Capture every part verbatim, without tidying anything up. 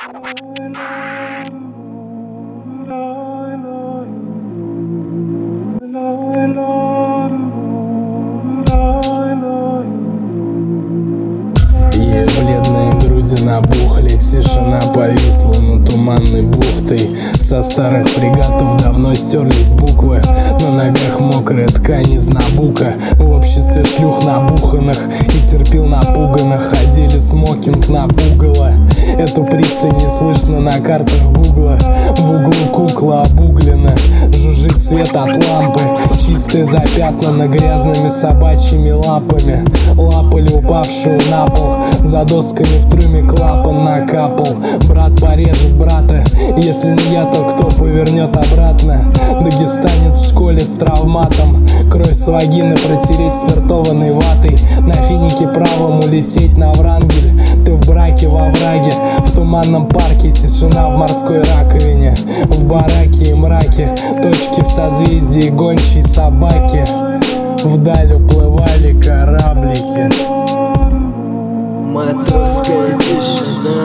Ей бледные груди набухли, тишина повисла над туманной бухтой. Со старых фрегатов давно стерлись буквы, на ногах мокрая ткань из набука. В обществе шлюх набуханных и терпил напуганных одели смокинг напугало. Эту пристань не слышно на картах гугла. В углу кукла обуглена, жужжит свет от лампы, чистая запятнана грязными собачьими лапами. Лапали упавшую на пол, за досками в трюме клапан накапал. Брат порежет брата, если не я, то кто повернет обратно? Дагестанец в школе с травматом, кровь с вагины протереть спиртованной ватой. На финике правом улететь на Врангель. Ты в браке во враге, в туманном парке тишина в морской раковине. В бараке и мраке точки в созвездии гончей собаки. Вдаль уплывали кораблики. Матросская тишина,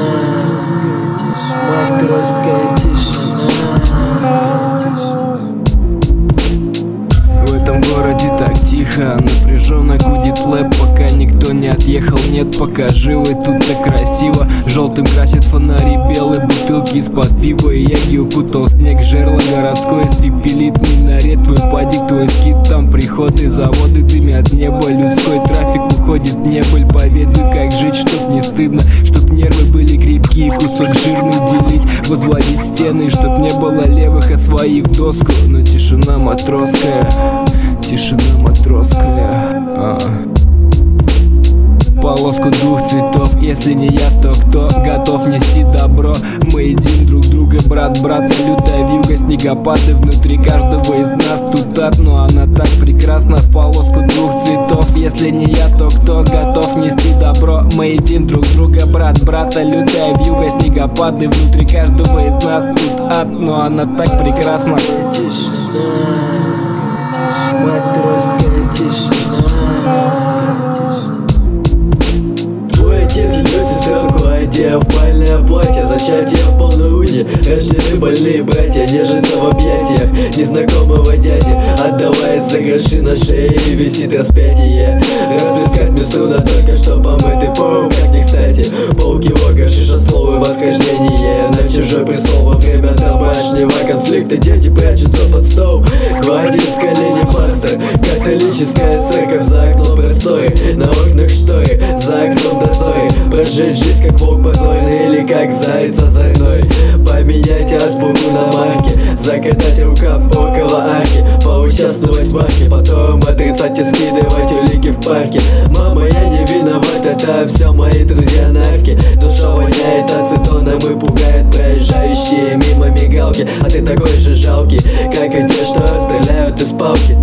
матросская тишина. В этом городе так тихо, напряженно гудит лэп, пока никто не отъехал. Нет, пока живы, тут так красиво. Желтым красят фонари, белые бутылки из-под пива. И яги укутал снег, жерло городское испепелит минарет. Твой падик, твой скит, там приходы, заводы дымят небо. Людской трафик уходит в небыль. Поведуй, как жить, чтоб не стыдно, чтоб нервы были крепкие, кусок жирный делить, возводить стены, чтоб не было левых, освоив доску. Но тишина матросская, тишина матросская, а. Полоску двух цветов, если не я, то кто готов нести добро? Мы едим друг друга, брат брата, лютая вьюга, снегопады внутри каждого из нас. Тут ад, но она так прекрасна. В полоску двух цветов, если не я, то кто готов нести добро? Мы едим друг друга, брат брата, лютая вьюга, снегопады внутри каждого из нас. Тут ад, но она так прекрасна. Тишина, матросская тишина. Одев бальное платье, зачатие в полнолуние. Рождены больные братья, нежатся в объятиях незнакомого дяди. Отдавается гроши на шее и висит распятие. Расплескать мне струна только что помытый пол. Как не кстати, полкилога шишоствол и восхождение на чужой престол. Во время домашнего конфликта дети прячутся под стол. Гладит колени пастор, католическая церковь за окном просторы. На окнах шторы, за окном дозоры. Прожить жизнь как волк позорный или как заяц озорной. Поменяйте азбуку на марке, закатать рукав около арки, поучаствовать в арке, потом отрицать и скидывать улики в парке. Мама, я не виноват, это все мои друзья нарки. Душа воняет ацетоном и пугает проезжающие мимо мигалки. А ты такой же жалкий, как и те, что стреляют из палки.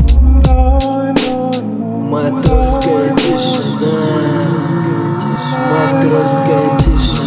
Матросская тишина, матросская тишина.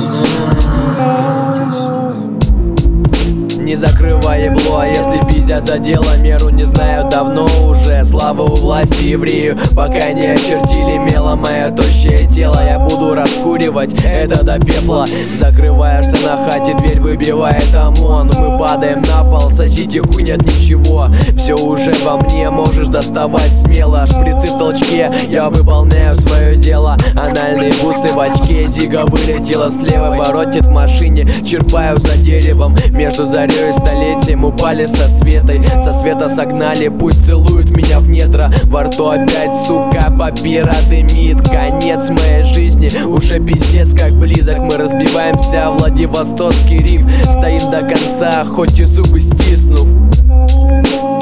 Не закрывай ебло, если пиздят за дело. Меру не знаю давно уже. Слава у власти еврею, пока не очертили мелом мое тощее тело. Я буду раскуривать это до пепла. Закрываешься на хате, дверь выбивает ОМОН. Мы падаем на пол, сосите хуй, нет ничего. Все уже во мне, можешь доставать смело. Шприцы в толчке, я выполняю свое дело. Анальные бусы в очке, зига вылетела слева. Воротит в машине, черпаю за деревом. Между зарей и столетием упали со светой. Со света согнали, пусть целуют меня в недра. Во рту опять, сука, папира дымит. Конец моей жизни, уже пиздец как близок. Мы разбиваемся в Владивостокский риф. Стоим до конца, хоть и зубы стиснув.